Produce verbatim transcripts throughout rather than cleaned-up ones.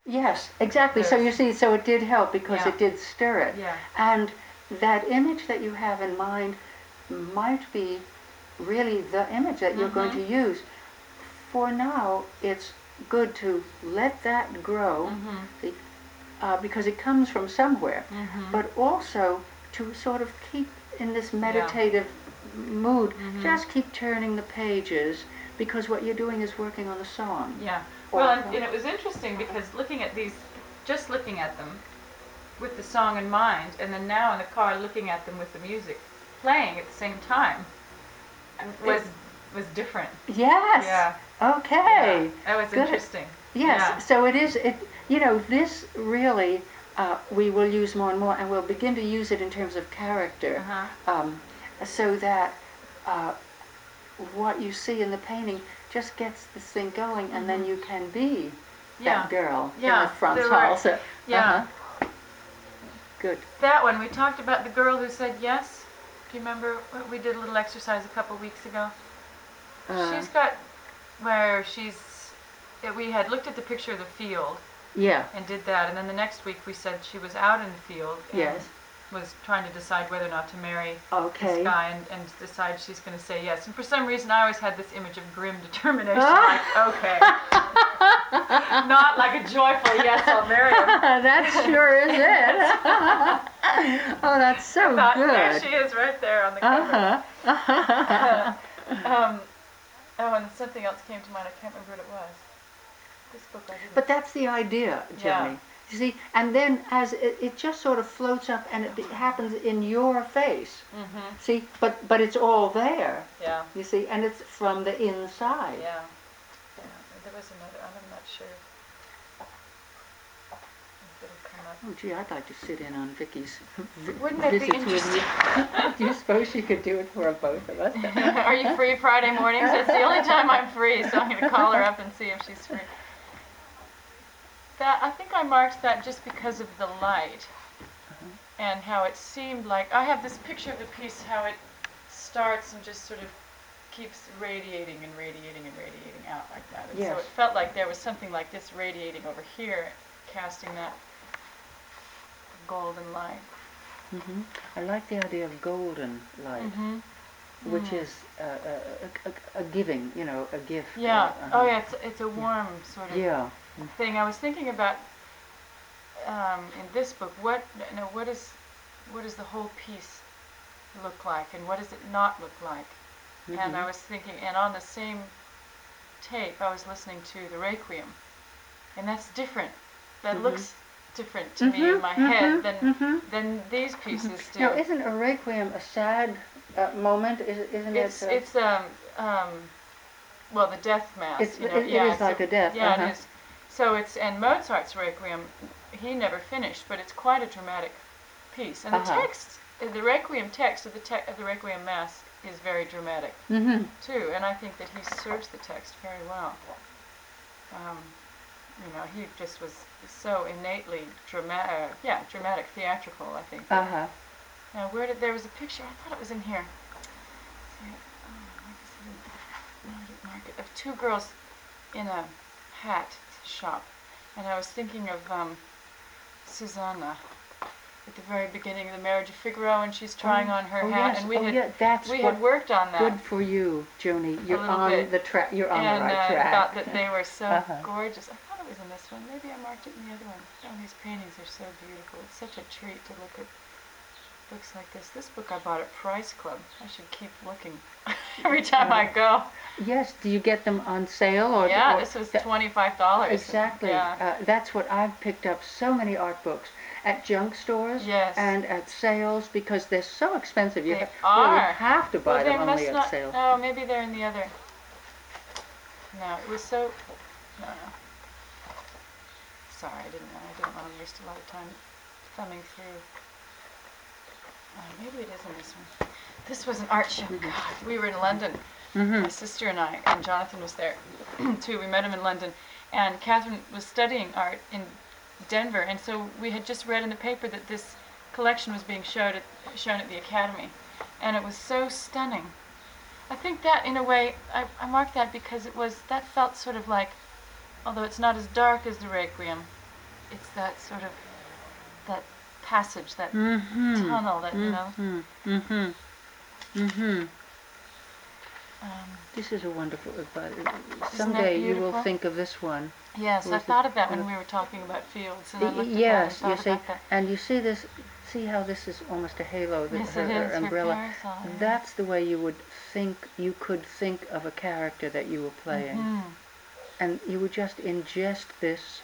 Yes, exactly. So you see, so it did help because Yeah. it did stir it. Yeah. And that image that you have in mind might be really the image that you're going to Mm-hmm. use. For now, it's good to let that grow, Mm-hmm. see, uh, because it comes from somewhere, Mm-hmm. but also to sort of keep in this Yeah. meditative mood, Mm-hmm. just keep turning the pages, because what you're doing is working on the song. Yeah. Or- Well, and, and it was interesting because looking at these, just looking at them with the song in mind, and then now in the car looking at them with the music playing at the same time was was different. Yes. Yeah. Okay. Yeah. That was Good. interesting. Yes. Yeah. So it is. It. You know, this really uh, we will use more and more, and we'll begin to use it in terms of character, Uh-huh. um, so that uh, what you see in the painting just gets this thing going, and mm-hmm. then you can be Yeah. that girl Yeah. in the front There hall. were- So, Yeah. uh-huh. Good. That one, we talked about the girl who said yes. Do you remember? We did a little exercise a couple weeks ago. Uh, She's got where she's. yeah, We had looked at the picture of the field Yeah. and did that, and then the next week we said she was out in the field and Yes. was trying to decide whether or not to marry Okay. this guy, and, and decide she's going to say yes. And for some reason, I always had this image of grim determination, like okay, not like a joyful yes, I'll marry him. That sure is it. Oh, that's so I thought, good. there she is, right there on the cover. Uh-huh. um, oh, and something else came to mind. I can't remember what it was. This book I didn't. But that's the idea, Joni. Yeah. You see, and then as it, it just sort of floats up and it be, happens in your face. Mm-hmm. See, but but it's all there. Yeah. You see, and it's from the inside. Yeah. Yeah. There was another. I'm not sure. If it'll come up. Oh, gee, I'd like to sit in on Vicky's vi- Wouldn't that be visits with you. Do you suppose she could do it for both of us? Are you free Friday mornings? It's the only time I'm free, so I'm going to call her up and see if she's free. That I think I marked that just because of the light Uh-huh. and how it seemed like I have this picture of the piece, how it starts and just sort of keeps radiating and radiating and radiating out like that. And Yes. so it felt like there was something like this radiating over here, casting that golden light. hmm I like the idea of golden light, Mm-hmm. which Mm. is uh, a, a, a giving, you know, a gift. Yeah. Uh, uh-huh. Oh, yeah. It's it's a warm sort of Yeah. thing. I was thinking about um, in this book, what you know, what is what does the whole piece look like, and what does it not look like? Mhm. And I was thinking, and on the same tape, I was listening to the Requiem, and that's different. That Mhm. looks different to me in my Mhm, head than mhm. than these pieces do. Now, isn't a requiem a sad uh, moment? Is, isn't It's it? Uh, it's um um well, the death mass. It's- you know, it- it yeah, is it's like a death, Yeah, uh-huh. it is. So it's and Mozart's Requiem, he never finished, but it's quite a dramatic piece. And the Uh-huh. text, uh, the Requiem text of the te- of the Requiem mass is very dramatic mhm. too. And I think that he serves the text very well. Um, you know, he just was so innately dramatic. Uh, yeah, dramatic, theatrical. I think. Uh huh. Now, where did there was a picture? I thought it was in here. See, oh, where is it in- where did it mark it? Of two girls in a hat shop, and I was thinking of um, Susanna at the very beginning of the Marriage of Figaro, and she's trying Oh, on her oh, hat, yes. and we oh, had yeah, that's we what, had worked on that. Good for you, Joni. You're little on bit. the track. You're on and the right uh, track. I thought that they were so Uh-huh. gorgeous. I thought it was in this one. Maybe I marked it in the other one. Oh, these paintings are so beautiful. It's such a treat to look at books like this. This book I bought at Price Club. I should keep looking every time I go. Yes. Do you get them on sale or? Yeah, or this was that- twenty-five dollars. Exactly. Yeah. Uh, that's what I've picked up. So many art books at junk stores Yes. and at sales because they're so expensive. You They ha- really are. have to buy well, they them must only not. at sale. Oh, maybe they're in the other. No, it was so. No, no. Sorry, I didn't. I didn't want to waste a lot of time thumbing through. Oh, maybe it is in this one. This was an art show. God, we were in London. Mm-hmm. My sister and I, and Jonathan was there too. We met him in London, and Catherine was studying art in Denver, and so we had just read in the paper that this collection was being showed at, shown at the Academy, and it was so stunning. I think that, in a way, I, I marked that because it was that felt sort of like, although it's not as dark as the Requiem, it's that sort of that passage, that Mm-hmm. tunnel, that you know. Mm-hmm. Mm-hmm. Mm-hmm. Um, This is a wonderful. Uh, that someday you will beautiful? think of this one. yes, I Was it- thought of that when uh, we were talking about fields, and I Y- looked at Yes, that and you thought see, about that. and you see this. See how this is almost a halo. The, Yes, her, it her is, her umbrella. parasol, yeah. That's the way you would think. You could think of a character that you were playing, Mhm. and you would just ingest this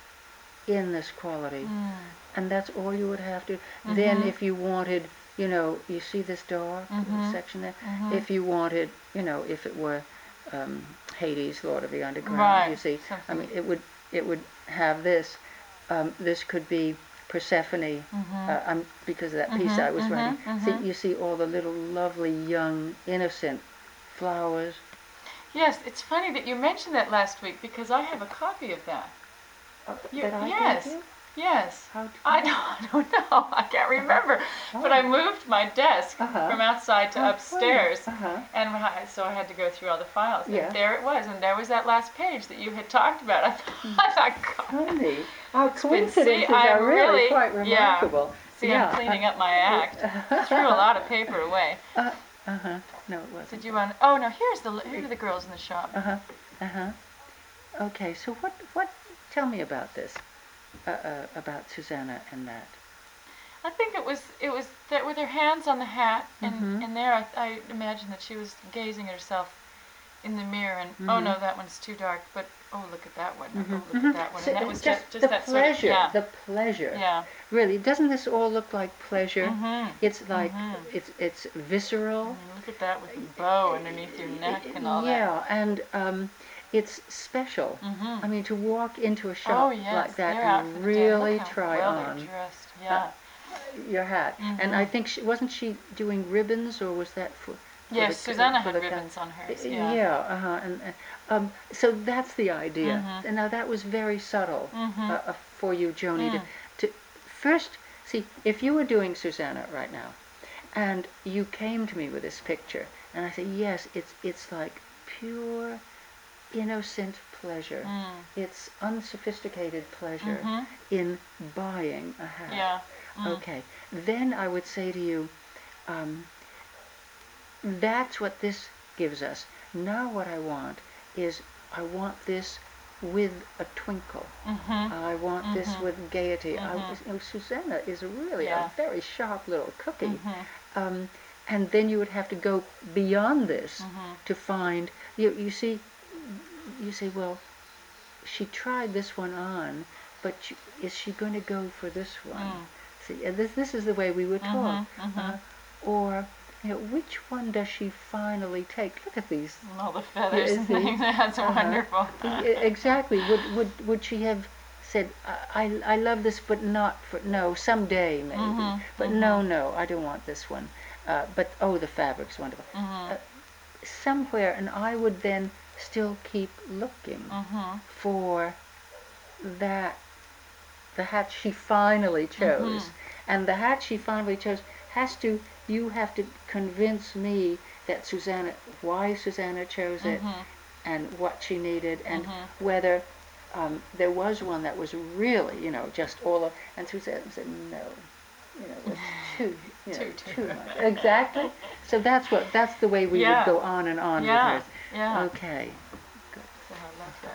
in this quality, Mm. and that's all you would have to. Then, Mhm. if you wanted, you know, you see this dark Mhm. section there. Mhm. If you wanted, you know, if it were um, Hades, Lord of the Underground, Right, you see. I something. mean, it would it would have this. Um, this could be Persephone, Mhm. uh, um, because of that piece Mhm, I was mhm, writing. See, mhm. you see all the little lovely young innocent flowers. Yes, it's funny that you mentioned that last week because I have a copy of that. Uh, You, that I yes, gave you? yes. How? I don't, I don't know. I can't remember. Oh. But I moved my desk Uh-huh. from outside to How upstairs, funny. Uh-huh. and I, so I had to go through all the files. Yeah. And there it was, and there was that last page that you had talked about. I thought, I thought God. Funny. Our It's been- coincidences see, are I'm really, really- quite yeah. remarkable. See, yeah. I'm cleaning up my act. Threw a lot of paper away. Uh huh. No, it wasn't. Did you want? Oh no, here's the here are the girls in the shop. Uh huh. Uh huh. Okay. So what? What? Tell me about this. Uh, uh, about Susanna and that. I think it was it was that with her hands on the hat, and Mhm. and there I, I imagine that she was gazing at herself in the mirror, and oh Mhm. no, that one's too dark. But oh, look at that one. Mhm. Oh, look Mhm. at that one. So And that was just, just just the that pleasure. sort of yeah. The pleasure. Yeah. Really, doesn't this all look like pleasure? Mhm. It's like Mhm. it's it's visceral. Mm, look at that with the bow underneath your neck and all that. Yeah, and um, it's special. Mhm. I mean, to walk into a shop Oh yes, like that they're out and for the day. really Look how try well on they're dressed. Yeah. your hat. And I Mhm. think she wasn't she doing ribbons, or was that for? for Yes, the- Susanna for had the ca- ribbons on hers. Uh, Yeah. Yeah, uh-huh. And uh, um, so that's the idea. Mhm. And now that was very subtle Mhm. uh, uh, for you, Joni, Mm. to, to first see if you were doing Susanna right now, and you came to me with this picture, and I said, yes, it's it's like pure, innocent pleasure. Mm. It's unsophisticated pleasure Mhm. in buying a hat. Yeah. Mm. Okay. Then I would say to you, um, that's what this gives us. Now what I want is I want this with a twinkle. Mhm. I want this Mhm. with gaiety. I, Mhm. you know, Susanna is really Yeah. a very sharp little cookie. Mhm. Um, and then you would have to go beyond this Mhm. to find, you, you see, you say, well, she tried this one on, but she, is she going to go for this one? Mm. See, and this, this is the way we would talk. Mhm, mhm. Uh, or, you know, which one does she finally take? Look at these. And all the feathers Yeah, and see? things. That's Uh-huh. wonderful. E- Exactly. Would, would, would she have said, I, I I love this, but not for, no, someday maybe. Mhm, But mhm. no, no, I don't want this one. Uh, but, oh, the fabric's wonderful. Mhm. Uh, somewhere, and I would then still keep looking Mhm. for that, the hat she finally chose. Mhm. And the hat she finally chose has to, you have to convince me that Susanna, why Susanna chose it, Mhm. and what she needed, and Mhm. whether um, there was one that was really, you know, just all of, and Susanna said, no, you know, it's too, you know, Too, too, too. much. Exactly. So that's what, that's the way we Yeah. would go on and on Yeah. with Yeah. her. Okay. So I love that.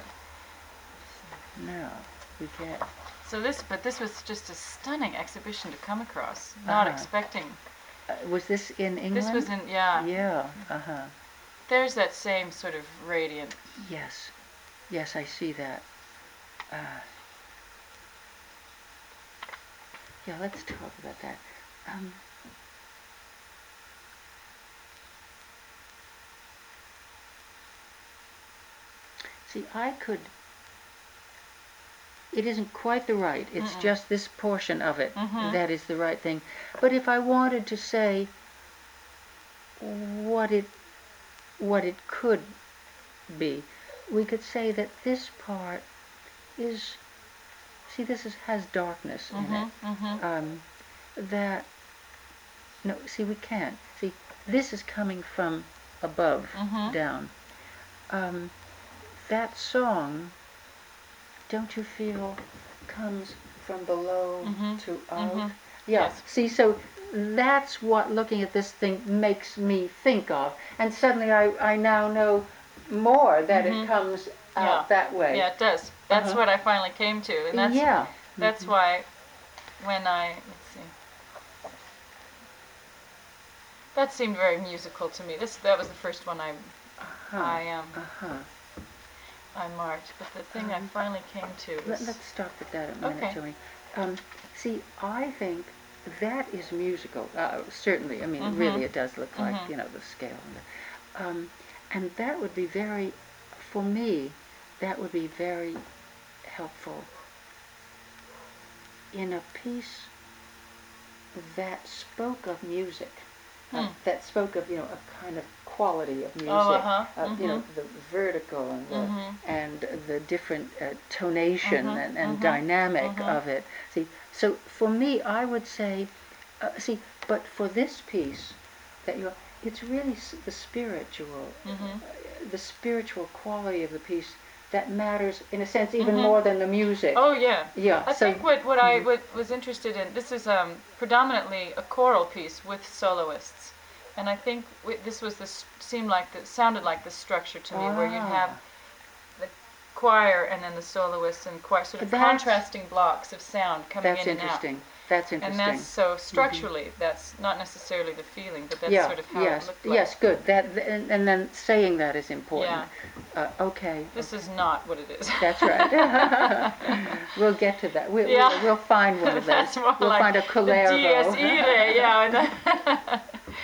Now, we get, So this, but this was just a stunning exhibition to come across. Not Uh-huh. expecting. uh, was this in England? This was in yeah. Yeah, uh-huh. There's that same sort of radiant. Yes. Yes, I see that. Uh, yeah, let's talk about that. Um, see, I could, it isn't quite the right, it's Mm-mm. just this portion of it Mhm. that is the right thing. But if I wanted to say what it, what it could be, we could say that this part is, see, this is, has darkness in it. Mhm. Mhm. Um, that, no, see, we can't. See, this is coming from above Mhm. down. Um, that song, don't you feel comes from below Mhm. to out. Mhm. Yeah. Yes. See, so that's what looking at this thing makes me think of, and suddenly I I now know more that Mhm. it comes out Yeah. that way. Yeah, it does. That's Uh-huh. what I finally came to, and that's Yeah. that's Mhm. why when I let's see, that seemed very musical to me. This that was the first one I Uh-huh. I um Uh-huh. I marked, but the thing I Um, finally came to Let, was let's stop at that a minute, okay. Tony. Um, see, I think that is musical. Uh, certainly, I mean, Mhm. really, it does look like, Mhm. you know, the scale. And, the, um, and that would be very, for me, that would be very helpful in a piece that spoke of music, uh, Hmm. that spoke of, you know, a kind of quality of music, Oh, uh-huh. uh, you know, Mhm. the vertical and the, Mhm. and the different uh, tonation Mhm. and, and Mhm. dynamic Mhm. of it. See, so for me, I would say, uh, see, but for this piece, that you, it's really s- the spiritual, Mhm. uh, the spiritual quality of the piece that matters in a sense even Mhm. more than the music. Oh yeah. Yeah. I So. think what what I Mhm. what was interested in, this is um predominantly a choral piece with soloists, and I think w- this was this seemed like the sounded like the structure to me, where you'd have Ah. the choir and then the soloists and choir, sort of That's contrasting blocks of sound coming that's in and out. interesting. That's And interesting. that's so Mhm. structurally, that's not necessarily the feeling, but that's Yeah. sort of how it Yes. looked like. Yes. Good. That th- and, and then saying that is important. Yeah. Uh, okay. This Okay. is not what it is. That's right. We'll get to that. We, Yeah. we'll, we'll find one of those. That's more We'll like find a the Kullervo. Dies Irae, yeah.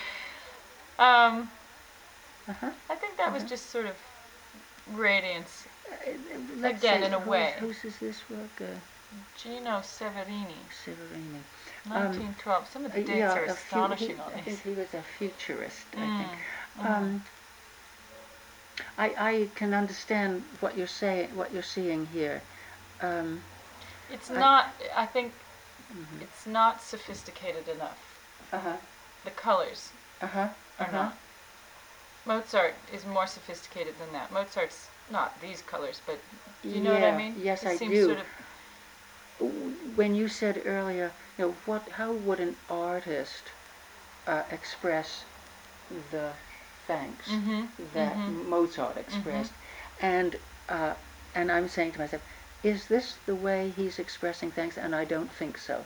um, Uh-huh. I think that was Uh-huh. just sort of radiance, Uh, let's again, say in a whose, way. whose is this work? Uh, Gino Severini, Severini. Um, nineteen twelve. Some of uh, the dates yeah, are a few, he, astonishing on I these. think he was a futurist. I Mm, think. mm. Um, I, I can understand what you're saying, what you're seeing here. Um, It's I, not, I think, mhm. it's not sophisticated enough. Uh-huh. The colors Uh-huh. are Uh-huh. not. Mozart is more sophisticated than that. Mozart's not these colors, but do you know what I Yeah. mean? Yes, This I seems do. sort of, When you said earlier, you know, what, how would an artist uh, express the thanks mm-hmm, that mm-hmm, Mozart mm-hmm. expressed? And uh, and I'm saying to myself, is this the way he's expressing thanks? And I don't think so.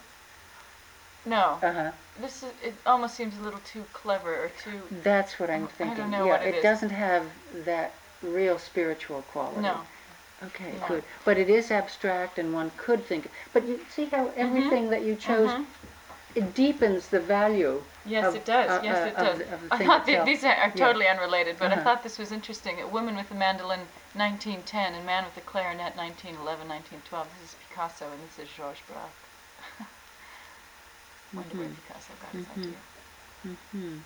No. Uh-huh. This is, it almost seems a little too clever or too, That's what I'm I don't thinking. know Yeah, what it it is. doesn't have that real spiritual quality. No. Okay, No. good. But it is abstract and one could think. But you see how everything Mm-hmm, that you chose, mm-hmm. it deepens the value Yes, of, it does. uh, Yes, uh, it of, does. the, of the I thing thought th- itself. these are, are Yeah. totally unrelated, but I Uh-huh. thought this was interesting. A Woman with the Mandolin, nineteen ten, and Man with the Clarinet, nineteen eleven, nineteen twelve. This is Picasso, and this is Georges Braque. Wonder where Mhm. Picasso got his Mhm. idea. Mhm.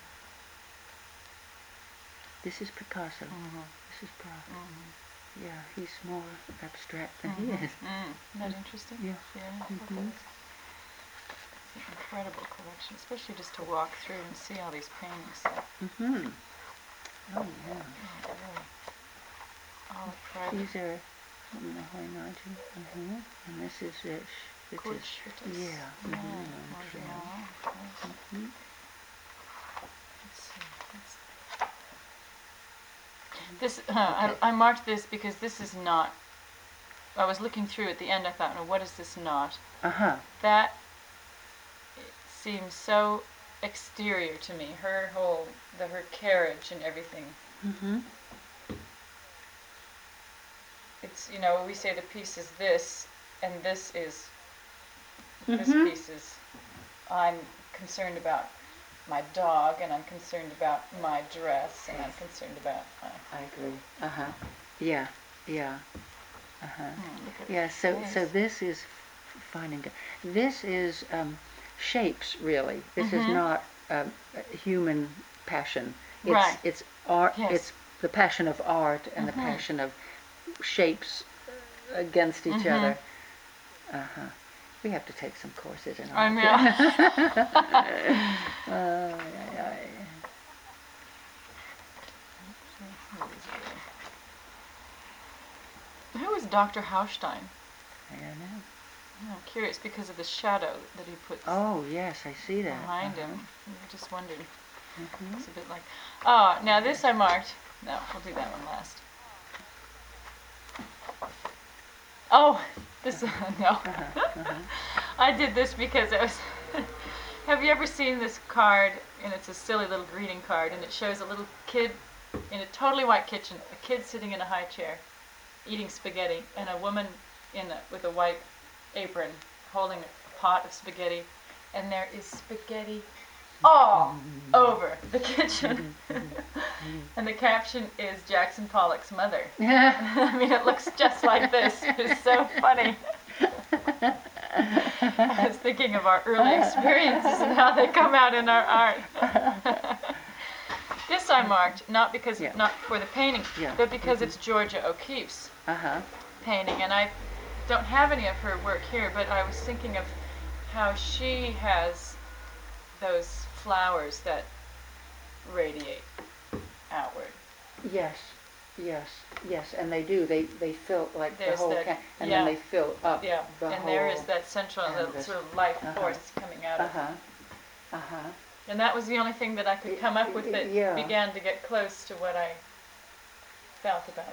This is Picasso. Mm-hmm. This is Braque. Mm-hmm. Yeah, he's more abstract than Mm-hmm. he is. Mm. Isn't that interesting? Yeah. Yeah. I thought that Mhm. was an incredible collection, especially just to walk through and see all these paintings. So, Mhm. Oh yeah. yeah, really, all private. These are Ahoy Naji. Mhm. And this is it. It Kurt is. Schwitters. Yeah. Yeah. Mhm. Montreal, of course. Mhm. Let's see. Let's This, uh, I, I marked this because this is not, I was looking through at the end, I thought, no, what is this not? Uh huh. That seems so exterior to me, her whole, the, her carriage and everything. Mhm. It's, you know, we say the piece is this, and this is, this Mhm. piece is, I'm concerned about my dog, and I'm concerned about my dress, and I'm concerned about my, I agree. Uh huh. Yeah. Yeah. Uh huh. hmm, look at Yeah. her So so face. this is f- finding. This is um, shapes really. This is Mhm. not um, a human passion. It's Right. it's art. Yes. It's the passion of art and the Mhm. passion of shapes against each Mhm. other. Uh huh. We have to take some courses in I art. mean, Oh, ay, ay. who is Doctor Haustein? I don't know. I'm curious because of the shadow that he puts Oh, yes, I see that. behind uh-huh. him. I just wondered. Mhm. It's a bit like. Oh, now this I marked. No, we'll do that one last. Oh, this no. Uh-huh, uh-huh. I did this because I was. Have you ever seen this card? And it's a silly little greeting card, and it shows a little kid in a totally white kitchen, a kid sitting in a high chair, eating spaghetti, and a woman in a, with a white apron holding a pot of spaghetti, and there is spaghetti all over the kitchen. And the caption is Jackson Pollock's mother. I mean, it looks just like this. It's so funny. I was thinking of our early experiences and how they come out in our art. This I marked not because Yeah. not for the painting, Yeah. but because it's Georgia O'Keeffe's Uh-huh. painting, and I don't have any of her work here, but I was thinking of how she has those flowers that radiate outward. Yes, yes, yes, and they do. They they fill like There's the whole that- can, and yeah. then they fill up Yeah, the and whole. there is that central little canvas. sort of life Uh-huh. force coming out Uh of it. huh. Uh huh. And that was the only thing that I could come up with that Yeah. began to get close to what I felt about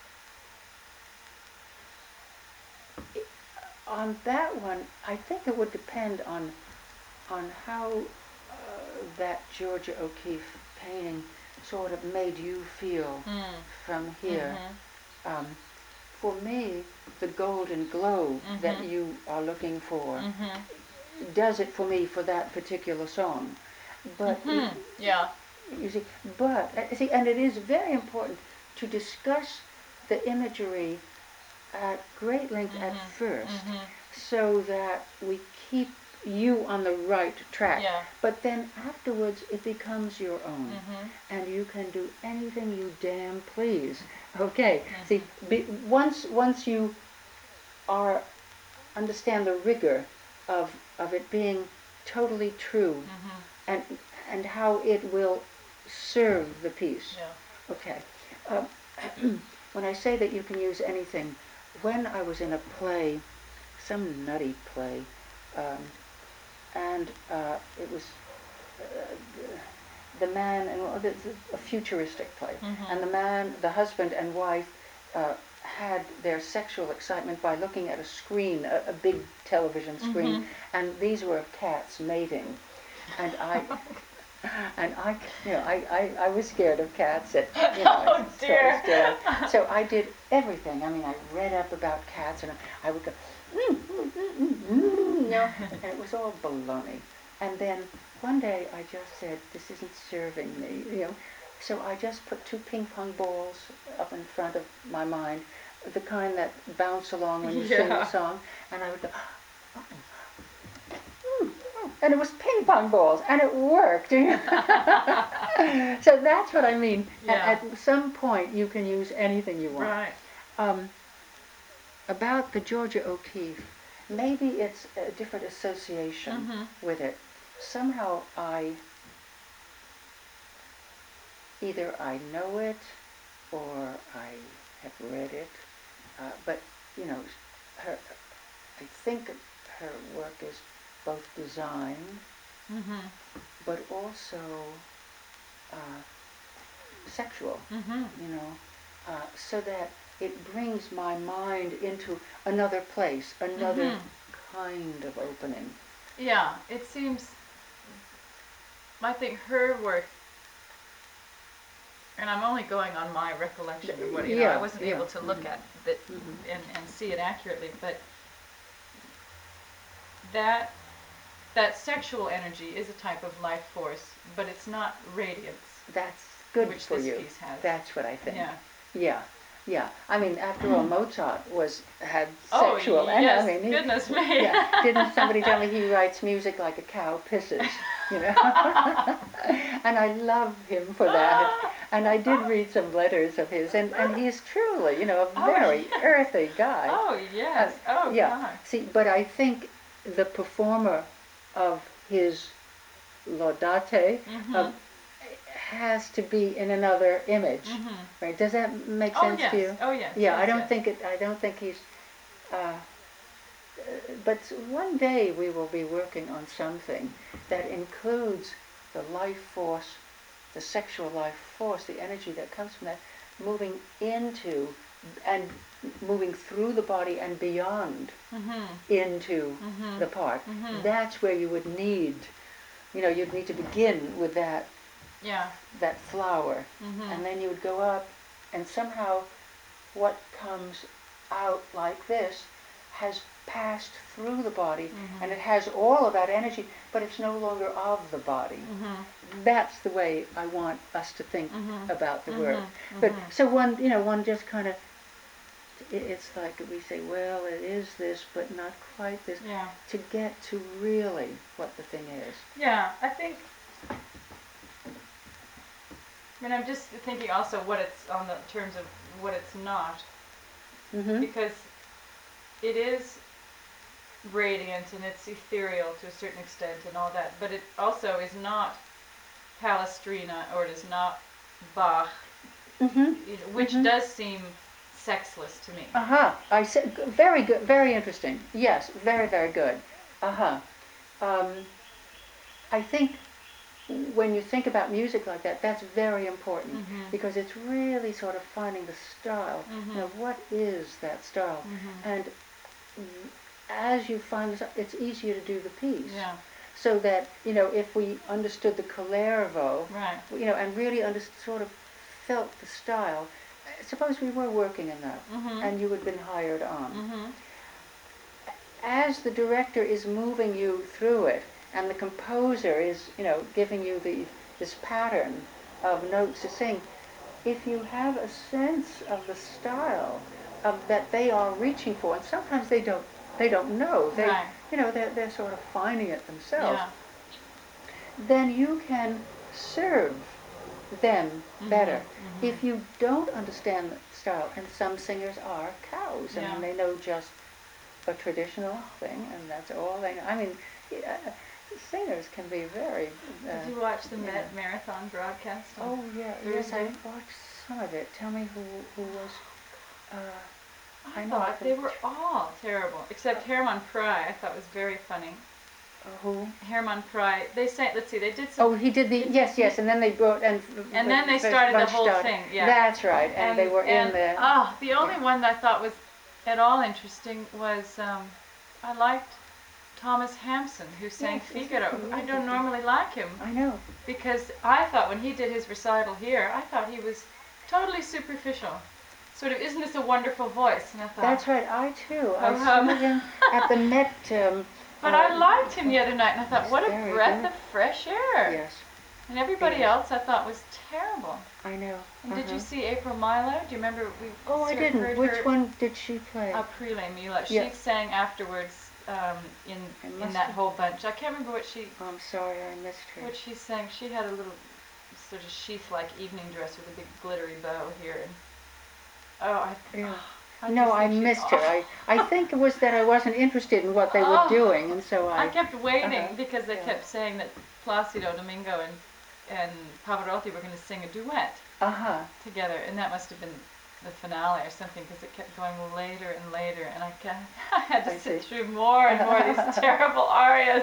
it. On that one, I think it would depend on on how uh, that Georgia O'Keeffe painting sort of made you feel Mm. from here. Mhm. Um, for me, the golden glow that Mhm. you are looking for Mhm. does it for me for that particular song. But Mhm. Yeah. you see, but uh, see, and it is very important to discuss the imagery at great length at Mhm. first, Mhm. so that we keep you on the right track. Yeah. But then afterwards, it becomes your own, Mhm. and you can do anything you damn please. Okay. Mhm. See, be, once once you are understand the rigor of of it being totally true, Mhm. and and how it will serve the piece. Yeah. Okay. Um, when I say that you can use anything, when I was in a play, some nutty play, um, and uh, it was uh, the, the man, and well, it's a futuristic play, Mhm. and the man, the husband and wife, uh, had their sexual excitement by looking at a screen, a, a big television screen, Mhm. and these were cats mating, and I. And I, you know, I, I, I was scared of cats. At, you know, Oh, I was dear. scared. So I did everything. I mean, I read up about cats, and I would go, mm, mm, mm, mm, mm, you know, and it was all baloney. And then one day I just said, this isn't serving me, you know. So I just put two ping pong balls up in front of my mind, the kind that bounce along when you sing Yeah. the song, and I would go, oh, and it was ping pong balls, and it worked. So that's what I mean. Yeah. At, at some point, you can use anything you want. Right. Um, about the Georgia O'Keeffe, maybe it's a different association Mhm. with it. Somehow I, either I know it or I have read it, uh, but, you know, her, I think her work is both design, Mhm. but also uh, sexual, Mhm. you know, uh, so that it brings my mind into another place, another Mhm. kind of opening. Yeah. It seems. I think her work, and I'm only going on my recollection of what you know. I Yeah, wasn't yeah, able to look mhm. at it Mhm. and, and see it accurately, but that that sexual energy is a type of life force, but it's not radiance, That's good which for this you. piece has. That's what I think. Yeah. Yeah, yeah. I mean, after all, Mozart was had Oh, sexual, and yes, I mean, he, goodness me. yeah. Didn't somebody tell me he writes music like a cow pisses? You know, and I love him for that. And I did read some letters of his, and and he's truly, you know, a Oh, very yes. earthy guy. Oh yes. Oh yeah. God. See, but I think the performer of his Laudate Mhm. um, has to be in another image, Mhm. right? Does that make Oh sense yes. to you? Oh yes. Yeah, yes, I don't yes. think it. I don't think he's. Uh, uh, but one day we will be working on something that includes the life force, the sexual life force, the energy that comes from that, moving into and moving through the body and beyond Mm-hmm. into Mm-hmm. the part. Mm-hmm. That's where you would need, you know, you'd need to begin with that Yeah. that flower, Mm-hmm. and then you would go up, and somehow what comes out like this has passed through the body, Mm-hmm. and it has all of that energy, but it's no longer of the body. Mm-hmm. That's the way I want us to think Mm-hmm. about the Mm-hmm. work. Mm-hmm. But so one, you know, one just kind of, it's like we say, well, it is this, but not quite this. Yeah. To get to really what the thing is. Yeah, I think. I mean, I'm just thinking also what it's on the terms of what it's not, Mm-hmm. because it is radiant and it's ethereal to a certain extent and all that, but it also is not Palestrina or it is not Bach, Mm-hmm. which mm-hmm. does seem sexless to me. Uh-huh. I said, very good, very interesting. Yes, very, very good. Uh-huh. Um, I think when you think about music like that, that's very important, Mm-hmm. because it's really sort of finding the style. Mm-hmm. You know, what is that style? Mm-hmm. And as you find this, it's easier to do the piece. Yeah. So that, you know, if we understood the Kullervo, Right. you know, and really under, sort of felt the style, suppose we were working in that, Mm-hmm. and you had been hired on. Mm-hmm. As the director is moving you through it, and the composer is, you know, giving you the this pattern of notes to sing, if you have a sense of the style of that they are reaching for, and sometimes they don't they don't know, they Right. you know they're, they're sort of finding it themselves, Yeah. then you can serve them Mm-hmm. better. Mm-hmm. If you don't understand the style, and some singers are cows, I Yeah. mean, they know just a traditional thing, and that's all they know. I mean, yeah, singers can be very. Uh, Did you watch the you Met know. Marathon broadcast? on Oh yeah, yes, I Thursday? watched some of it. Tell me who who was. Uh, I, I know thought I they can- were all terrible, except Herman Pry. I thought was very funny. uh, who? Herman Pry. They sang. Let's see. They did some. Oh, he did the yes, yes, and then they brought and. And then they started the whole Bunch thing. Yeah. That's right, and, And they were and, in the. Oh, the only yeah. one that I thought was at all interesting was um, I liked Thomas Hampson, who sang Yes, isn't Figaro. he I don't wonderful? normally like him I know. because I thought when he did his recital here, I thought he was totally superficial. Sort of, isn't this a wonderful voice? And I thought. That's right. I too. I Um, saw him at the Met. Um, But uh, I liked him the other night, and I thought, what a very breath good. of fresh air. Yes, And everybody Yes. else I thought was terrible. I know. And did you Uh-huh. see April Milo? Do you remember we Oh, I heard didn't. Which her, one did she play? Aprile Mila. She Yeah. sang afterwards um, in I in must that have- whole bunch. I can't remember what she Oh, I'm sorry, I missed her. what she sang. She had a little sort of sheath-like evening dress with a big glittery bow here. And oh, I, Yeah. I No, just I think she's missed her. I, awful. I think it was that I wasn't interested in what they were Oh. doing, and so I. I kept waiting Uh-huh. because they Yeah. kept saying that Placido Domingo and and Pavarotti were going to sing a duet Uh huh. together, and that must have been the finale or something because it kept going later and later, and I, kept, I had to I sit see. through more and more of these terrible arias.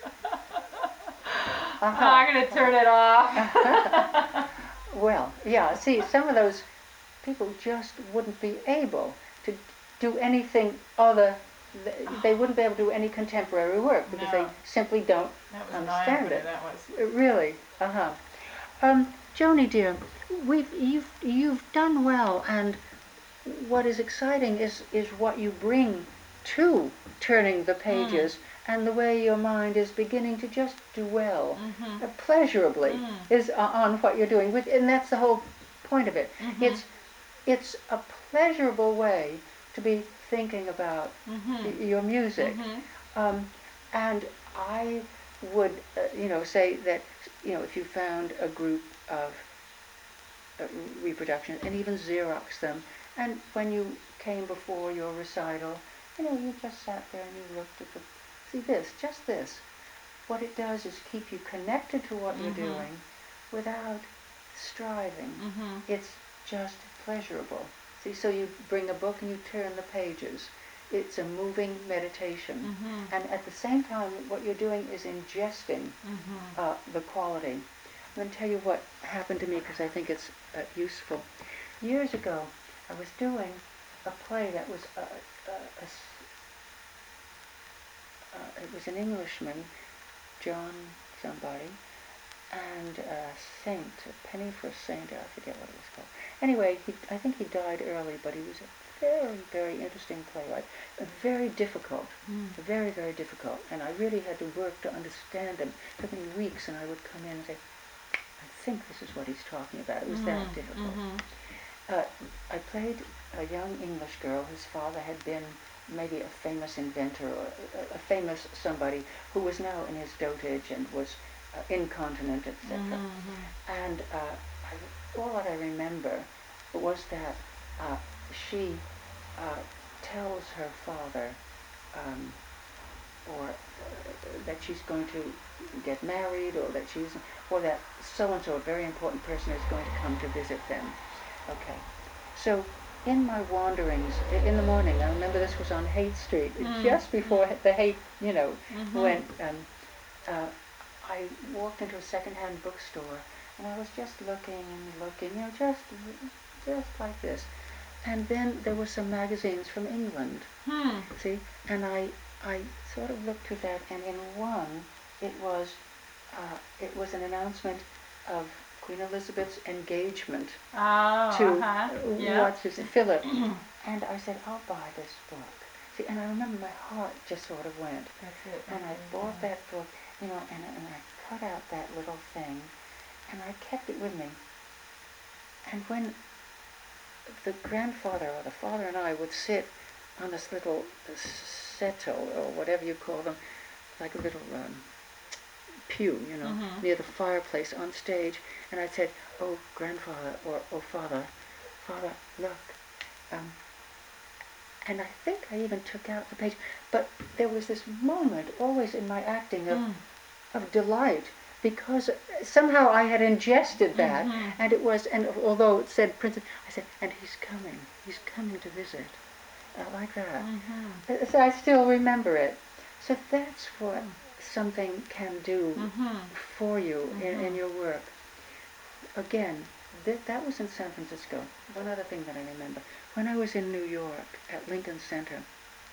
Uh-huh. I'm going to turn it off. Well, yeah. See, some of those people just wouldn't be able to do anything other. th- They wouldn't be able to do any contemporary work because they No. simply don't That was understand nine, it. that was. Uh, Really? Uh-huh. Um, Joni dear, we've you've you've done well, and what is exciting is is what you bring to turning the pages and the way your mind is beginning to just dwell Mhm. uh, pleasurably Mm. is uh, on what you're doing, with, and that's the whole point of it. Mhm. It's it's a pleasurable way to be thinking about Mhm. y- your music. Mhm. Um, and I would, uh, you know, say that, you know, if you found a group of uh, reproductions and even Xerox them, and when you came before your recital, you know, you just sat there and you looked at the, see this, just this. What it does is keep you connected to what you're Mhm. doing without striving. Mhm. It's just pleasurable. See, so you bring a book and you turn the pages, it's a moving meditation. Mm-hmm. And at the same time, what you're doing is ingesting Mm-hmm. uh, the quality. I'm going to tell you what happened to me because I think it's uh, useful. Years ago, I was doing a play that was a, a, a, uh, it was an Englishman, John somebody, and a saint, a penny for a saint, I forget what it was called. Anyway, he, I think he died early, but he was a very, very interesting playwright, uh, very difficult, Mm. very, very difficult, and I really had to work to understand him. It took me weeks, and I would come in and say, I think this is what he's talking about. It was Mm-hmm. that difficult. Mm-hmm. Uh, I played a young English girl whose father had been maybe a famous inventor or a, a famous somebody who was now in his dotage and was uh, incontinent, et cetera. Mm-hmm. And uh, I, all that I remember was that uh, she uh, tells her father um, or uh, that she's going to get married, or that she's, or that so-and-so, a very important person, is going to come to visit them. Okay. So in my wanderings, in the morning, I remember this was on Haight Street, Mm. just before the Haight, you know, Mm-hmm. went, um, uh, I walked into a second-hand bookstore, and I was just looking and looking, you know, just, just like this. And then there were some magazines from England, Hmm. see, and I, I sort of looked through that, and in one, it was, uh, it was an announcement of Queen Elizabeth's engagement Oh, to uh-huh. uh, Yeah. what's his Philip, and I said, I'll buy this book. See, and I remember my heart just sort of went, That's it. and I bought that book, you know, and, and I cut out that little thing, and I kept it with me. And when the grandfather or the father and I would sit on this little uh, settle, or whatever you call them, like a little um, pew, you know, Mm-hmm. near the fireplace on stage, and I said, oh, grandfather, or oh, father, father, look. Um, and I think I even took out the page, but there was this moment always in my acting of, Mm. of delight, because somehow I had ingested that, Mm-hmm. and it was, and although it said Princess, I said, and he's coming, he's coming to visit, uh, like that. Mm-hmm. So I still remember it. So that's what Mm. something can do Mm-hmm. for you Mm-hmm. in, in your work. Again, th- that was in San Francisco. One other thing that I remember. When I was in New York at Lincoln Center,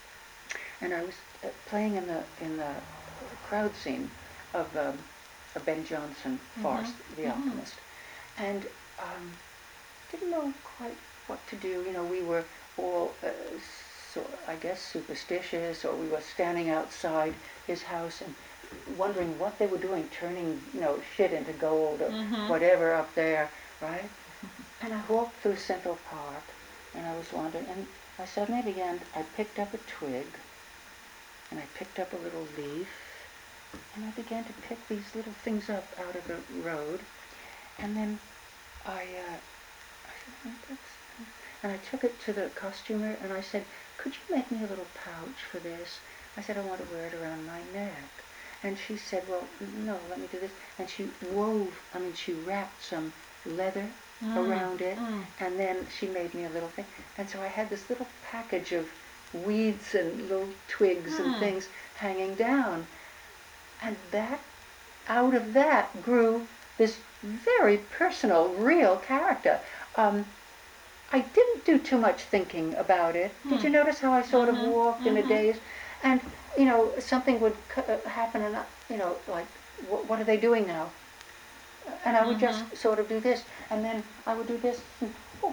and I was uh, playing in the in the crowd scene of um, a Ben Jonson farce, Mm-hmm. The Mm-hmm. Alchemist, and um, didn't know quite what to do. You know, we were all, uh, so I guess, superstitious, or we were standing outside his house and wondering what they were doing, turning, you know, shit into gold or Mm-hmm. whatever up there, right? And I walked through Central Park, and I was wandering, and I suddenly began, I picked up a twig, and I picked up a little leaf, and I began to pick these little things up out of the road, and then I, uh, I said, oh, that's, and I took it to the costumer, and I said, could you make me a little pouch for this? I said, I want to wear it around my neck. And she said, well, no, let me do this. And she wove, I mean, she wrapped some leather Mm. around it, Mm. and then she made me a little thing. And so I had this little package of weeds and little twigs Mm. and things hanging down. And that, out of that grew this very personal, real character. Um, I didn't do too much thinking about it. Hmm. Did you notice how I sort Mm-hmm. of walked in a Mm-hmm. daze? And, you know, something would c- uh, happen and, I, you know, like, wh- what are they doing now? And I would Mm-hmm. just sort of do this, and then I would do this. And, oh,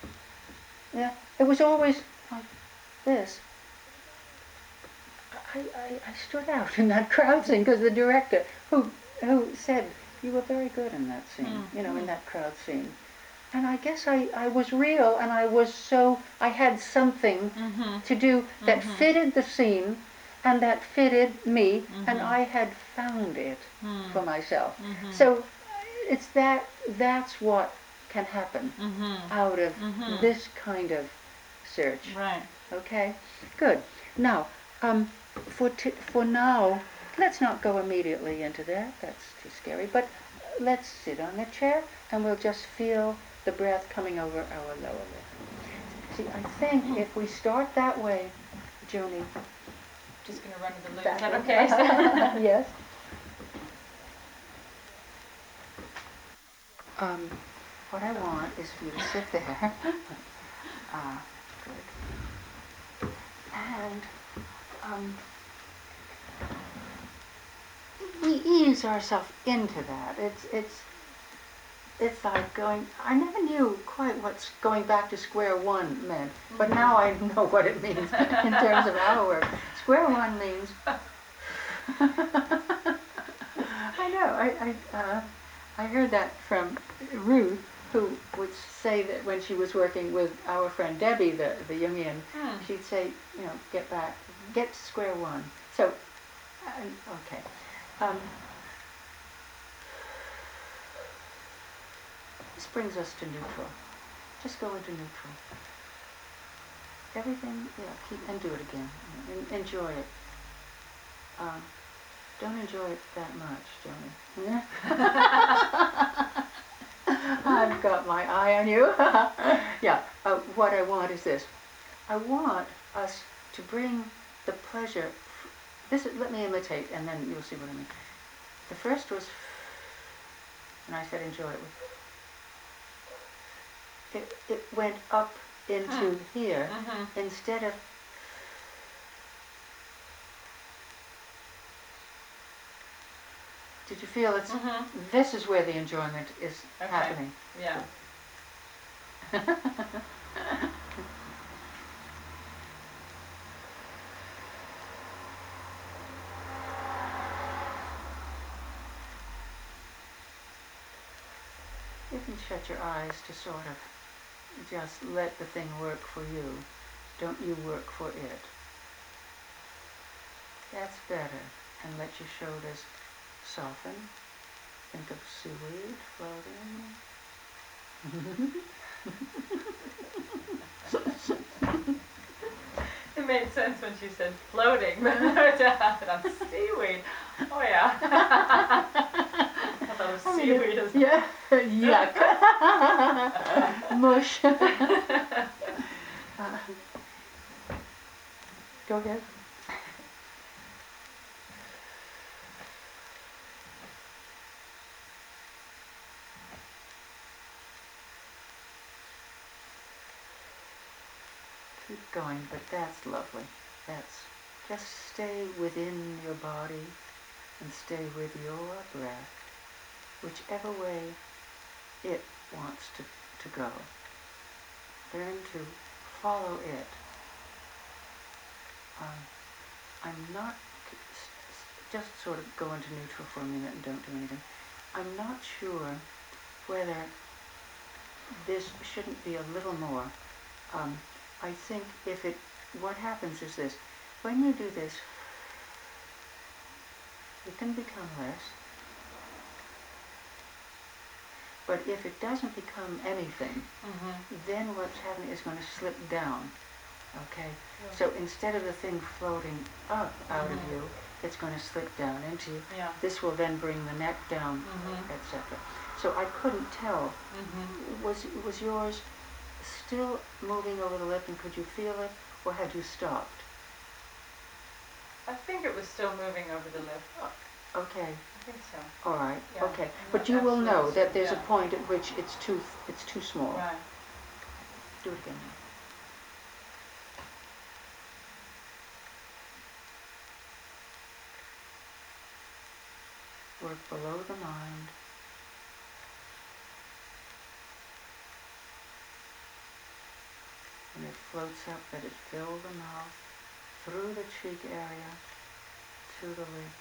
yeah, it was always like this. I, I, I stood out in that crowd scene because the director, who who said, you were very good in that scene, Mm-hmm. you know, in that crowd scene. And I guess I, I was real, and I was so, I had something Mm-hmm. to do that Mm-hmm. fitted the scene and that fitted me, Mm-hmm. and I had found it Mm-hmm. for myself. Mm-hmm. So it's that, that's what can happen Mm-hmm. out of Mm-hmm. this kind of search. Right. Okay? Good. Now, um, for, t- for now, let's not go immediately into that. That's too scary. But let's sit on the chair, and we'll just feel the breath coming over our lower lip. See, I think if we start that way, Joni. Just going to run to the loo. Back Is that in. okay? Yes. Um, what I want is for you to sit there. uh, good. And um, we ease ourselves into that. It's it's it's like going. I never knew quite what going back to square one meant, but now I know what it means in terms of our work. Square one means. I know. I I, uh, I heard that from Ruth, who would say that when she was working with our friend Debbie, the the Jungian, Hmm. she'd say, you know, get back, get to square one. So, uh, okay. Um, this brings us to neutral. Just go into neutral. Everything, yeah, keep and do it again. En- enjoy it. Um, don't enjoy it that much, Joni. I've got my eye on you. Yeah. Uh, what I want is this. I want us to bring the pleasure. This. Let me imitate, and then you'll see what I mean. The first was, and I said enjoy it. It, it went up into Hmm. here Mm-hmm. instead of. Did you feel it's? Mm-hmm. This is where the enjoyment is Okay. happening. Yeah. You can shut your eyes to sort of just let the thing work for you. Don't you work for it. That's better. And let your shoulders soften. Think of seaweed floating. It made sense when she said floating, but on seaweed. Oh yeah. I thought it was I mean, seaweed as yeah, yuck. Mush. Uh, go ahead. Keep going, but that's lovely. That's just stay within your body and stay with your breath, whichever way it wants to, to go. Learn to follow it. Um, I'm not, just sort of go into neutral for a minute and don't do anything. I'm not sure whether this shouldn't be a little more. Um, I think if it, what happens is this, when you do this, it can become less, but if it doesn't become anything, Mm-hmm. then what's happening is going to slip down, okay? Yeah. So instead of the thing floating up out Mhm. of you, it's going to slip down into you. Yeah. This will then bring the neck down, Mhm. et cetera. So I couldn't tell. Mhm. Was was yours still moving over the lip, and could you feel it, or had you stopped? I think it was still moving over the lip. Okay. I think so. All right. Yeah. Okay. I'm But not you will know absolutely that there's certain, a yeah. point at which it's too it's too small. Right. Do it again. Work below the mind. When it floats up, let it fill the mouth, through the cheek area, to the lip.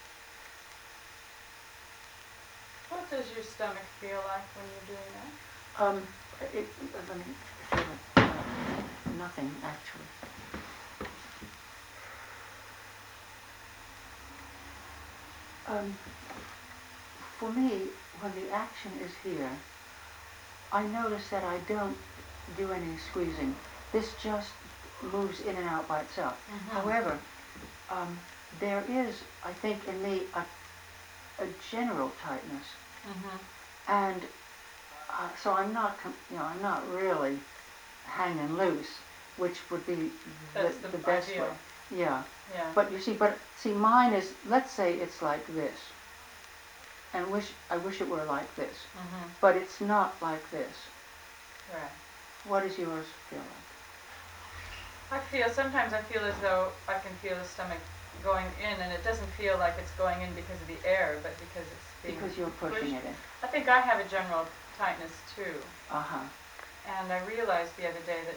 What does your stomach feel like when you're doing that? Um, it, let me feel it. Uh, nothing, actually. Um, for me, when the action is here, I notice that I don't do any squeezing. This just moves in and out by itself. Mhm. However, um, there is, I think, in me a, a general tightness, Mhm. and uh, so I'm not, com- you know, I'm not really hanging loose, which would be the, That's the the best ideal. way. Yeah. Yeah. But you see, but see, mine is, let's say it's like this. And wish I wish it were like this. Mm-hmm. But it's not like this. Right. What does yours feel like? I feel, sometimes I feel as though I can feel the stomach going in, and it doesn't feel like it's going in because of the air, but because it's being Because you're pushing pushed. it in. I think I have a general tightness too. Uh-huh. And I realized the other day that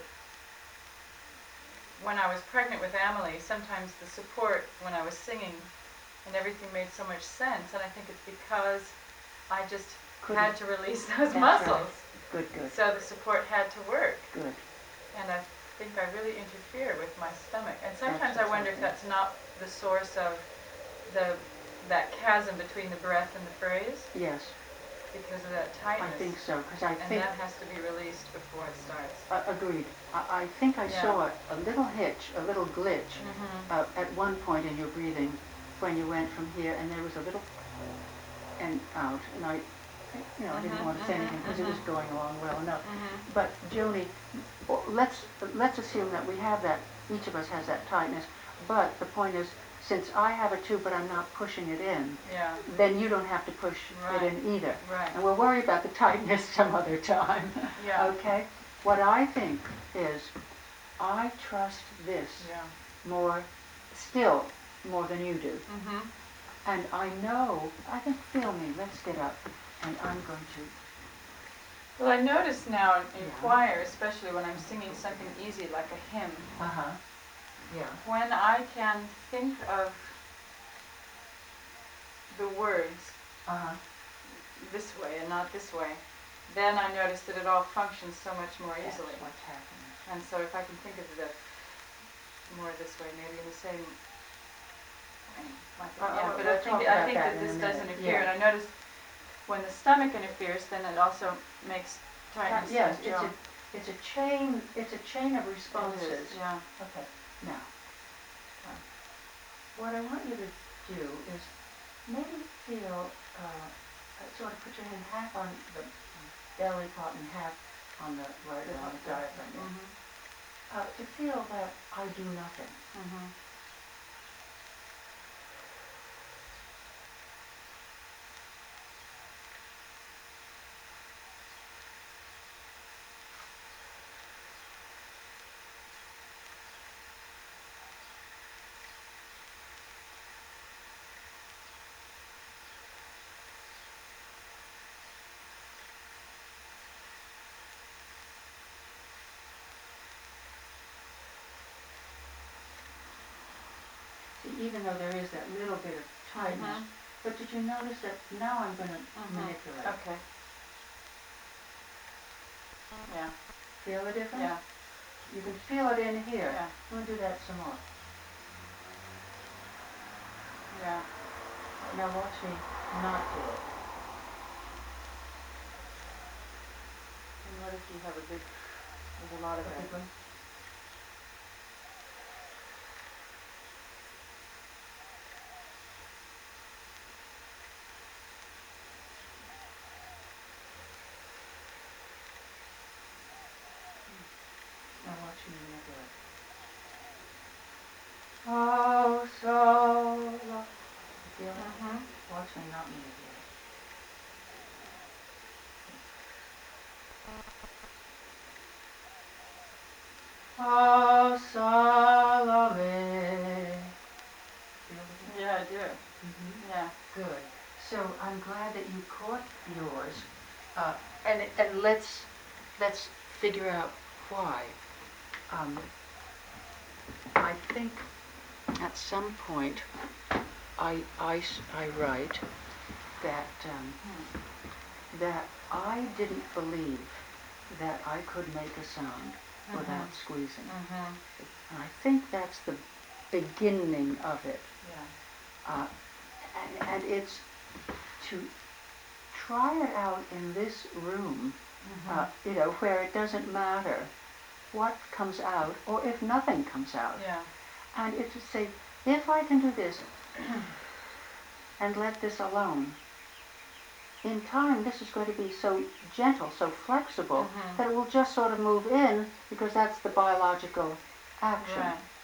when I was pregnant with Amelie, sometimes the support when I was singing and everything made so much sense, and I think it's because I just Couldn't. had to release those That's muscles. right. Good, good. So the support had to work. Good. And I think I really interfere with my stomach. And sometimes That's I wonder if okay. that's not the source of the that chasm between the breath and the phrase, Yes, because of that tightness. I think so, because I And think, that has to be released before it starts. uh, agreed. I, I think I Yeah. saw a, a little hitch, a little glitch Mm-hmm. uh, at one point in your breathing when you went from here, and there was a little and out, and I, you know, I didn't Mhm, want to say mhm, anything because it was mhm. going along well enough. Mhm. But Joni, well, let's let's assume that we have that. Each of us has that tightness. But the point is, since I have it too, but I'm not pushing it in, Yeah. then you don't have to push Right. it in either. Right. And we'll worry about the tightness some other time. Yeah. Okay? What I think is, I trust this Yeah. more, still more than you do. Mhm. And I know, I can feel me, let's get up, and I'm going to, Well, I notice now in, in Yeah. choir, especially when I'm singing something easy like a hymn, uh-huh, yeah, when I can think of the words uh-huh, this way and not this way, then I notice that it all functions so much more that's easily. what's happening. And so if I can think of the more this way, maybe in the same way, like Uh, yeah, uh, but we'll I think talk I about think that that in a this does minute, interfere, yeah. and I notice when the stomach interferes, then it also makes Uh, tightness yes, in the it's jaw. a, it's a chain, it's a chain of It responses. is, yeah. Okay, now, uh, what I want you to do is maybe feel, uh, uh, sort of put your hand half on the belly button, half on the right on the diaphragm, Mhm. uh, to feel that I do nothing. Mhm. See, even though there is that little bit of tightness, Mhm. but did you notice that now I'm going to Mhm. manipulate? Okay. Yeah. Feel the difference? Yeah. You can feel it in here. Yeah. I'm going to do that some more. Yeah. Now watch me not do it. And what if you have a big, there's a lot of A it. big one? Now watch me manipulate. Oh, so love. You feel it? Mhm. Watch me not manipulate. Oh, Salome. Feel the difference? Yeah, I do. Mm-hmm. Yeah. Good. So I'm glad that you caught yours, uh, and and let's let's figure out why. Um, I think at some point I I s- I write that um, Hmm. that I didn't believe that I could make a sound without Mhm. squeezing. Mhm. And I think that's the beginning of it. Yeah. Uh, and, and it's to try it out in this room, Mhm. uh, you know, where it doesn't matter what comes out or if nothing comes out. Yeah. And it's to say, if I can do this and let this alone, in time this is going to be so gentle, so flexible, Mhm. that it will just sort of move in because that's the biological action. Right.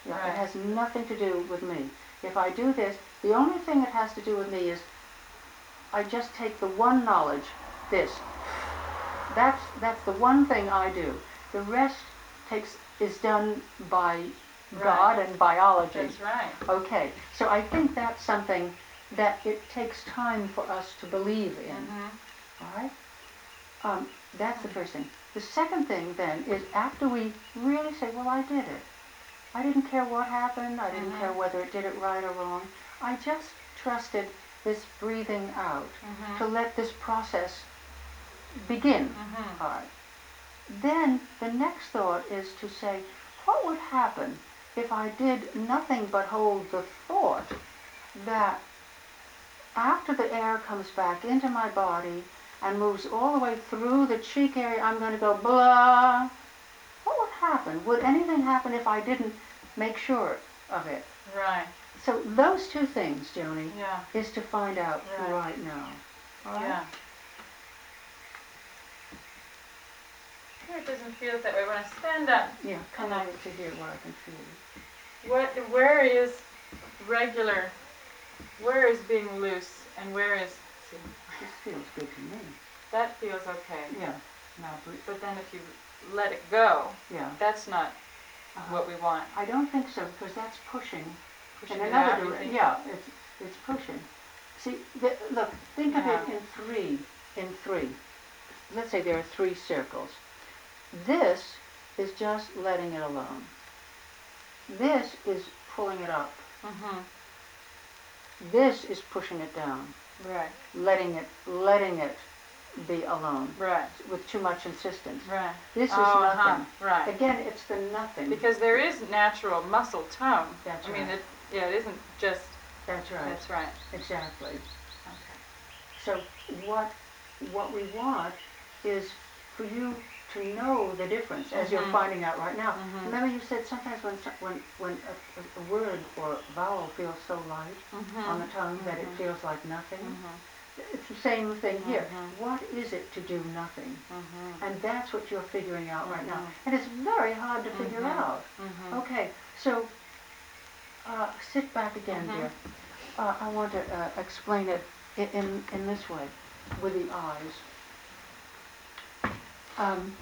Yeah, Right. it has nothing to do with me. If I do this, the only thing it has to do with me is I just take the one knowledge, this. That's that's the one thing I do. The rest takes is done by God Right. and biology. That's right. Okay, so I think that's something that it takes time for us to believe in. Mm-hmm. All right? Um, that's the first thing. The second thing then is after we really say, well, I did it. I didn't care what happened. I didn't Mm-hmm. care whether it did it right or wrong. I just trusted this breathing out Mm-hmm. to let this process begin. Mm-hmm. All right. Then the next thought is to say, what would happen if I did nothing but hold the thought that after the air comes back into my body and moves all the way through the cheek area, I'm going to go blah. What would happen? Would anything happen if I didn't make sure of it? Right. So those two things, Joni, Yeah. is to find out Right. right now. All right? Yeah. Here it doesn't feel that way. When I stand up, Yeah, come and I- over to here where I can feel it. what, where is regular, where is being loose, and where is, see, This feels good to me. that feels okay. Yeah. Now breathe. But then if you let it go, Yeah. that's not Uh-huh. what we want. I don't think so because that's pushing. Pushing in it another out, you direction. think? Yeah, it's it's pushing. See, the, look, think of Yeah. it in three. In three. Let's say there are three circles. This is just letting it alone. This is pulling it up. Mm-hmm. This is pushing it down, Right. letting it letting it be alone Right. with too much insistence. Right. This is Oh, nothing. uh-huh. Right. Again, it's the nothing. Because there is natural muscle tone. That's I mean, right. it, yeah, it isn't just. That's right. That's right. Exactly. Okay. So what what we want is for you to know the difference as you're Mhm. finding out right now. Mhm. Remember you said sometimes when so- when when a, a, a word or vowel feels so light Mhm. on the tongue that it Mhm. feels like nothing. Mhm. It's the same thing here. Mhm. What is it to do nothing? Mhm. And that's what you're figuring out right now. Mhm. And it's very hard to figure Mhm. out. Mhm. Okay, so uh, sit back again, Mhm. dear. Uh, I want to uh, explain it in, in, in this way, with the eyes. Um,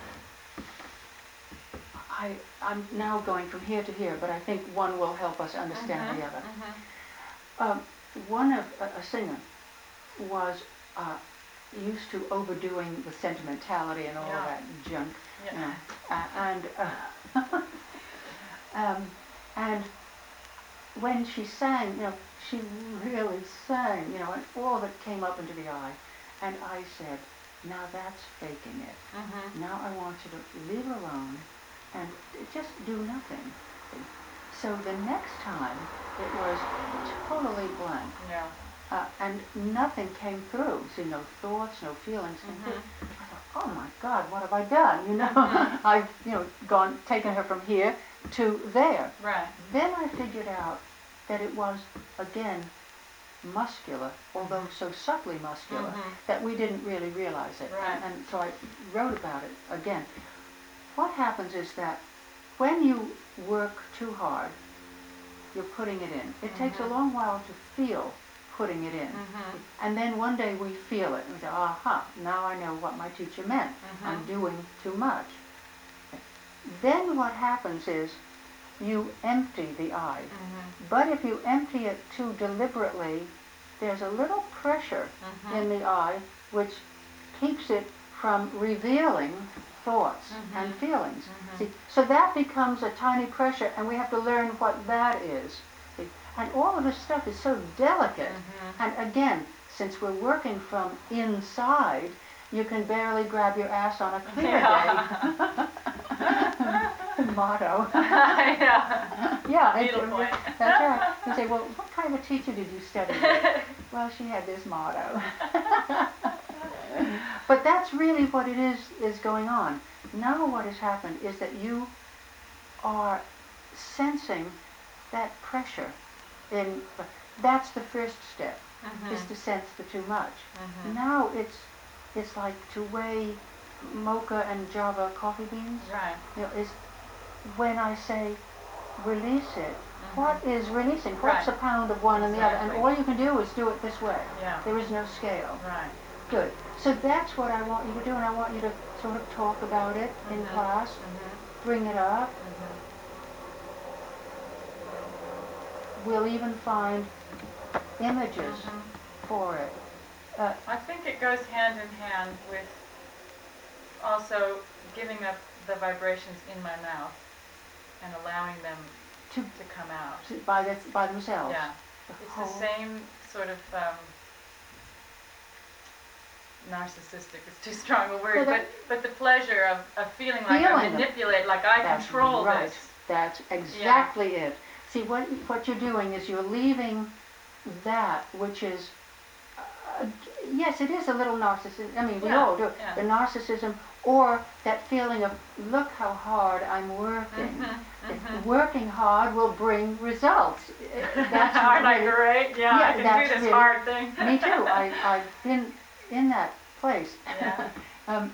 I, I'm now going from here to here, but I think one will help us understand Mhm. the other. Mhm. Um, one of a, a singer was uh, used to overdoing the sentimentality and all Yeah. that junk, Yeah. you know, uh, and uh, um, and when she sang, you know, she really sang, you know, and all of it came up into the eye. And I said, now that's faking it. Mhm. Now I want you to leave her alone and just do nothing. So the next time it was totally blank. Yeah. Uh, and nothing came through. See, no thoughts, no feelings came Mhm. through. I thought, oh my God, what have I done? You know, Mhm. I've, you know, gone, taken her from here to there. Right. Then I figured out that it was, again, muscular, although so subtly muscular, Mhm. that we didn't really realize it. Right. And, and so I wrote about it again. What happens is that when you work too hard, you're putting it in. It takes a Mhm. long while to feel putting it in. Mhm. And then one day we feel it and we say, aha, now I know what my teacher meant. Mhm. I'm doing too much. Then what happens is you empty the eye. Mhm. But if you empty it too deliberately, there's a little pressure Mhm. in the eye which keeps it from revealing thoughts Mhm. and feelings. Mhm. See, so that becomes a tiny pressure, and we have to learn what that is. See, and all of this stuff is so delicate. Mhm. And again, since we're working from inside, you can barely grab your ass on a clear Yeah. day. Motto. Yeah. Yeah, it's, Needle point. that's right. You say, well, what kind of a teacher did you study with? Well, she had this motto. But that's really what it is is going on. Now what has happened is that you are sensing that pressure. In that's the first step, Mhm. is to sense the too much. Mhm. Now it's it's like to weigh mocha and Java coffee beans. Right. You know, is when I say release it. Mhm. What is releasing? What's Right. a pound of one and the other? And Exactly. all you can do is do it this way. Yeah. There is no scale. Right. Good. So that's what I want you to do, and I want you to sort of talk about it in Mhm. class, Mhm. bring it up. Mhm. We'll even find images Mhm. for it. Uh, I think it goes hand in hand with also giving up the vibrations in my mouth and allowing them to, to come out. to by this, by themselves. Yeah. The It's whole- the same sort of um, narcissistic is too strong a word, Well, but that- but the pleasure of, of feeling like I Feeling them. manipulate, like I That's control right. this. That's exactly it. See, what what you're doing is you're leaving that which is, uh, yes, it is a little narcissism. I mean, we Yeah, all do it. yeah. The narcissism, or that feeling of, look how hard I'm working. Mhm, mhm. Working hard will bring results. That's Aren't I really- great? Yeah, Yeah, I can that's do this really- hard thing. Me too. I, I've been in that place. Yeah. um,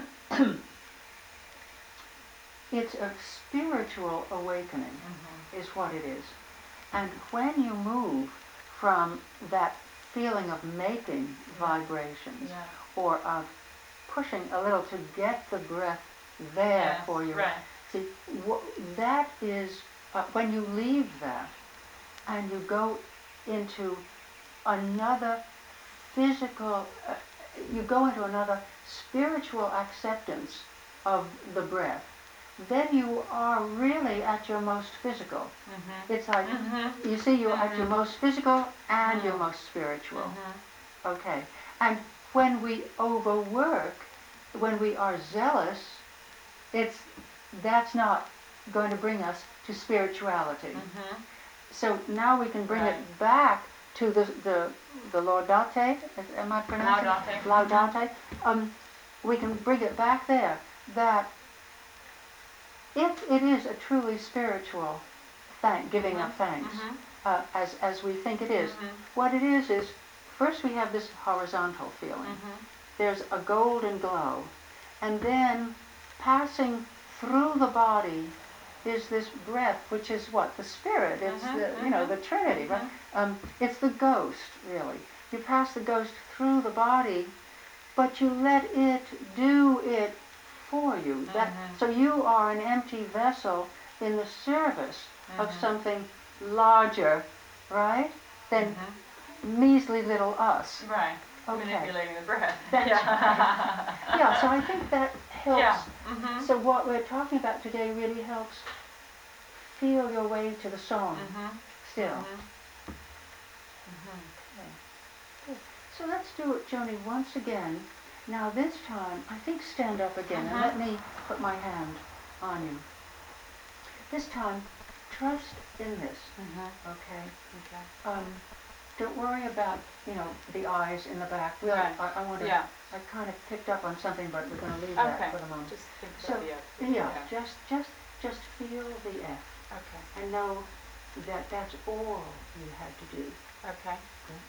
it's a spiritual awakening, Mhm. is what it is. And when you move from that feeling of making vibrations, Yeah. or of pushing a little to get the breath there Yes, for you, right. see, wh- that is, uh, when you leave that and you go into another physical, uh, you go into another spiritual acceptance of the breath, then you are really at your most physical. Mhm. It's like, Mhm. you see, you're at your Mhm. most physical and your Mhm. most spiritual. Mhm. Okay. And when we overwork, when we are zealous, it's, that's not going to bring us to spirituality. Mhm. So now we can bring Right. it back to the the the Laudate. Am I pronouncing Laudate. it? Laudate. Um, we can bring it back there. That if it is a truly spiritual thank giving Mhm. of thanks, Mhm. uh, as as we think it is, Mhm. what it is is first we have this horizontal feeling. Mhm. There's a golden glow, and then passing through the body is this breath, which is what? The spirit. It's Mhm, the, you know, mhm, the Trinity, right? mhm. Um, it's the ghost, really. You pass the ghost through the body, but you let it do it for you. That, Mhm. so you are an empty vessel in the service of Mhm. something larger, right? Than Mhm. measly little us. Right. Okay. Manipulating the breath. That's yeah. right. Yeah, so I think that helps. Yeah. Mhm. So what we're talking about today really helps feel your way to the song Mhm. still. Mhm. Mhm. Okay. Good. So let's do it, Joni, once again. Now this time, I think stand up again and Mhm. let me put my hand on you. This time, trust in this, Mhm. okay? Okay. Um, don't worry about, you know, the eyes in the back. We'll, Right. I, I want to, Yeah. I kind of picked up on something, but we're going to leave Okay. that for the moment. Just think So, about the F. yeah, just, just, just feel the F Okay. and know that that's all you had to do. Okay. Okay?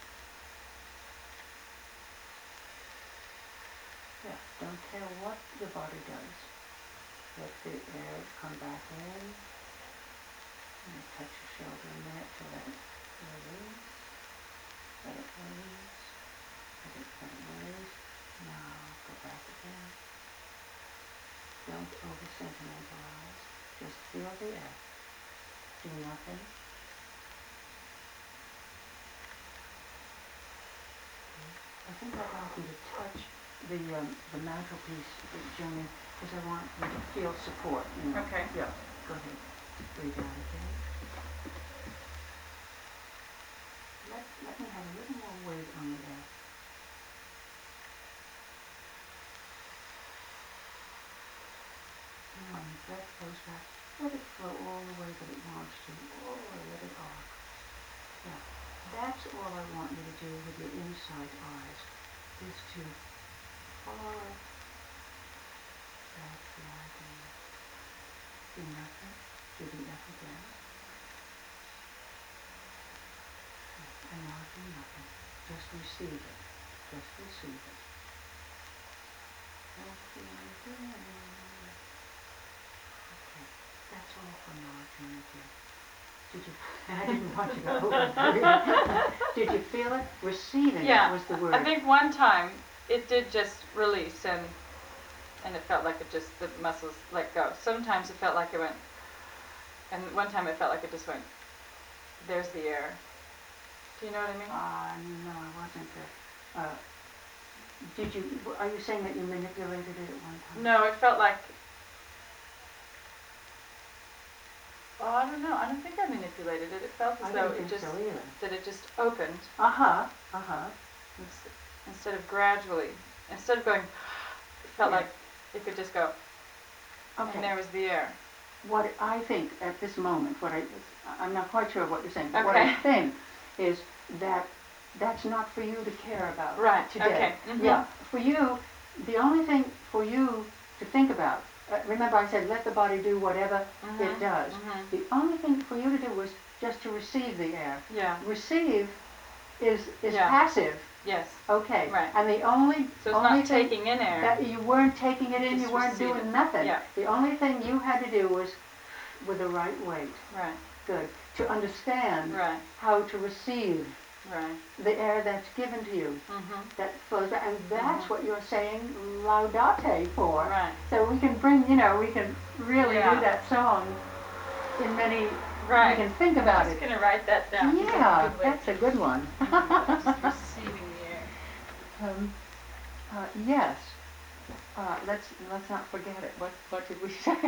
Yeah, don't care what your body does. Let the air come back in. And touch your shoulder a minute to let it release. Let it release. Let it, let it release. Now go back again. Don't over sentimentalize. Just feel the air. Do nothing. I think I'd like you to touch the um, the mantelpiece, Joni, because I want you to feel support. You know? Okay. Yeah. Go ahead. Breathe out again. Let, let me have a little more weight on the air. And when the breath goes back, let it flow all the way that it wants to. Oh, let it off. Yeah. That's all I want you to do with your inside eyes, is to follow that gliding. Do nothing. Do the F again. And now do nothing. Just receive it. Just receive it. Okay. that's all from our community. Did you, I didn't want you to open. Did you feel it? Receiving Yeah, it was the word. I think one time it did just release and and it felt like it just, the muscles let go. Sometimes it felt like it went, and one time it felt like it just went, there's the air. Do you know what I mean? Uh, no, I wasn't. Uh, uh, did you, are you saying that you manipulated it at one time? No, it felt like, oh, I don't know. I don't think I manipulated it. It felt as I though didn't it think just, so either. that it just opened. Uh-huh, uh-huh. ins- Instead of gradually, instead of going, it felt Yeah. like it could just go, Okay. and there was the air. What I think at this moment, what I, I'm not quite sure what you're saying, but what I Okay. think is that that's not for you to care about Right, today. okay, mhm. Yeah, for you, the only thing for you to think about, uh, remember I said let the body do whatever Mhm, it does. mhm. The only thing for you to do was just to receive the air. Yeah. Receive is is Yeah. passive. Yes. Okay. Right. And the only So it's only not thing taking in air. that you weren't taking it in, Just you weren't receive doing it. nothing. Yeah. The only thing you had to do was with the right weight. Right. Good. To understand Right. how to receive Right. the air that's given to you. Mhm. That flows out. And that's Mhm. what you're saying Laudate for. Right. So we can bring, you know, we can really Yeah. do that song in many, Right. we can think about I'm it. just gonna write that down. Yeah, That's that's a good one. a good way. Just receiving the air. um, uh, yes. Uh, let's let's not forget it. What what did we say?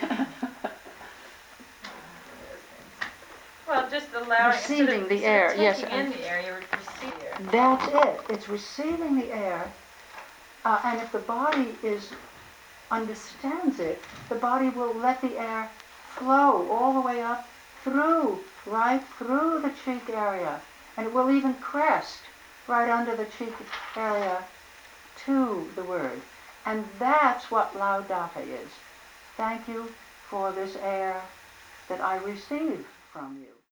Well, just allowing, Receiving instead of, the instead air, of yes, taking and- in the air, you're receiving the air. That's it. It's receiving the air. Uh, and if the body is understands it, the body will let the air flow all the way up through, right through the cheek area. And it will even crest right under the cheek area to the word. And that's what Laudate is. Thank you for this air that I receive from you.